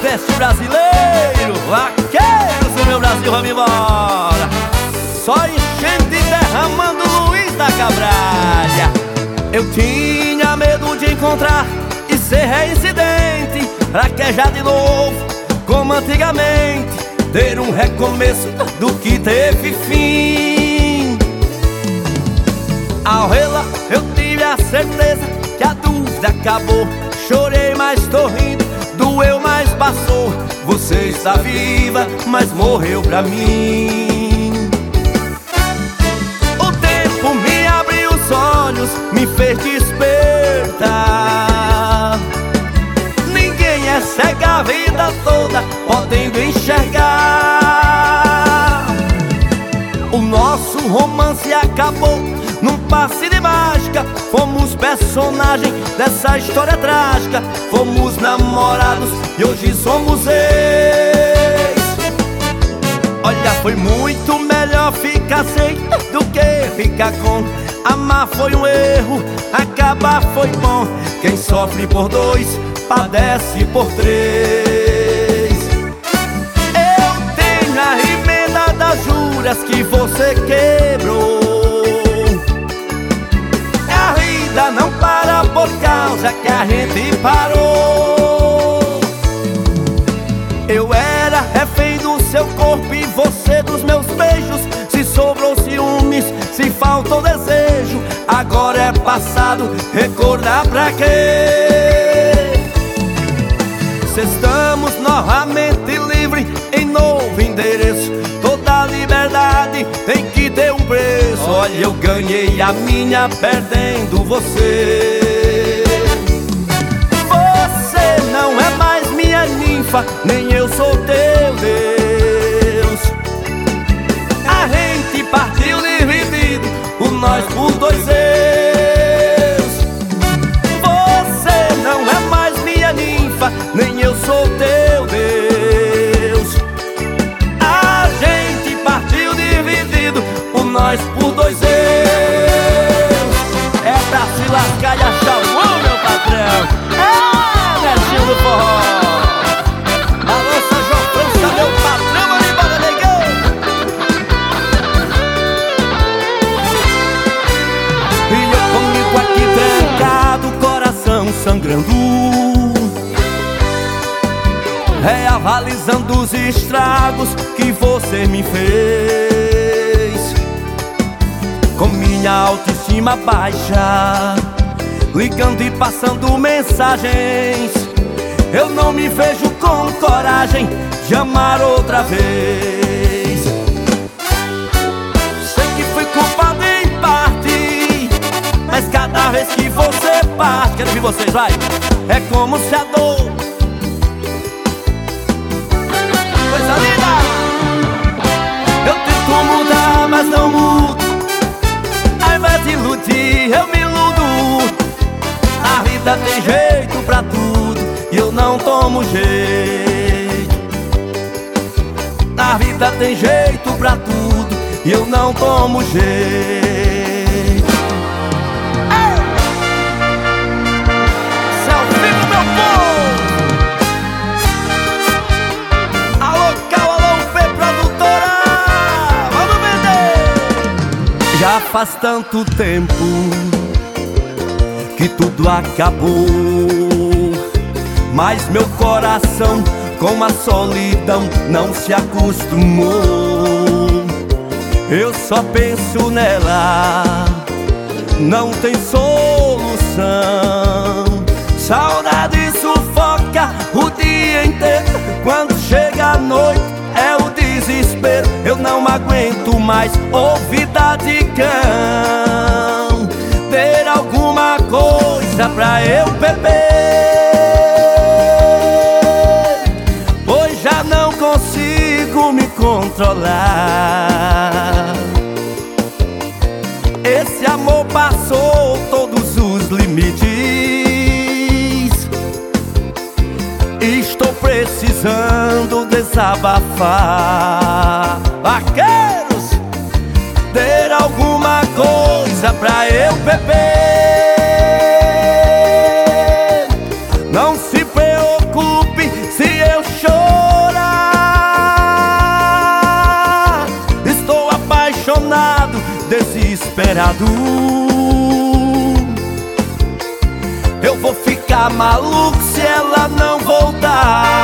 Agreste brasileiro, vaqueiros do meu Brasil, vamos embora. Só enchente derramando Luiz da Cabralha. Eu tinha medo de encontrar e ser reincidente, traquejar de novo como antigamente, ter um recomeço do que teve fim. Ao rela eu tive a certeza que a dúvida acabou. Chorei, mas tô rindo, doeu, mas passou. Você está viva, mas morreu pra mim. O tempo me abriu os olhos, me fez despertar. Ninguém é cego a vida toda, podendo enxergar. O nosso romance acabou num passe de mágica. Fomos personagem dessa história trágica. Fomos namorados e hoje somos ex. Olha, foi muito melhor ficar sem do que ficar com. Amar foi um erro, acabar foi bom. Quem sofre por dois, padece por três. Eu tenho a emenda das juras que você quebrou. A vida não para por causa que a gente parou. Eu era refém do seu corpo e você dos meus beijos. Se sobrou ciúmes, se faltou desejo, agora é passado, recordar pra quê? Se estamos novamente livres em novo endereço, toda liberdade tem que ter um preço. Olha, eu ganhei a minha perdendo você. Você não é mais minha ninfa, nem eu sou teu Deus. A gente partiu dividido, por nós por dois eus. Você não é mais minha ninfa, nem eu sou teu Deus. A gente partiu dividido, por nós por dois eus. É pra se lascar e achar o meu patrão. É, Netinho do forró. Balança, João França, meu patrão, vamos embora, negão. E eu comigo aqui trancado, coração sangrando, reavalizando os estragos que você me fez. Com minha autoestima baixa, ligando e passando mensagens, eu não me vejo com coragem de amar outra vez. Sei que fui culpado em parte, mas cada vez que você parte, quero ouvir vocês, vai. É como se a dor, coisa linda, eu tento mudar, mas não mudo. Ao invés de iludir, eu me iludo. A vida tem jeito pra tudo e eu não tomo jeito. A vida tem jeito pra tudo e eu não tomo jeito. Céu vivo, meu povo! Alô, Cal, alô, P Produtora! Vamos vender! Já faz tanto tempo que tudo acabou, mas meu coração com a solidão não se acostumou. Eu só penso nela, não tem solução. Saudade sufoca o dia inteiro, quando chega a noite é o desespero. Eu não aguento mais ouvir de cão, ter alguma coisa pra eu beber, pois já não consigo me controlar. Esse amor passou todos os limites, estou precisando desabafar. Vaqueiros, ter alguma coisa pra eu beber. Não se preocupe se eu chorar. desesperado. Eu vou ficar maluco se ela não voltar.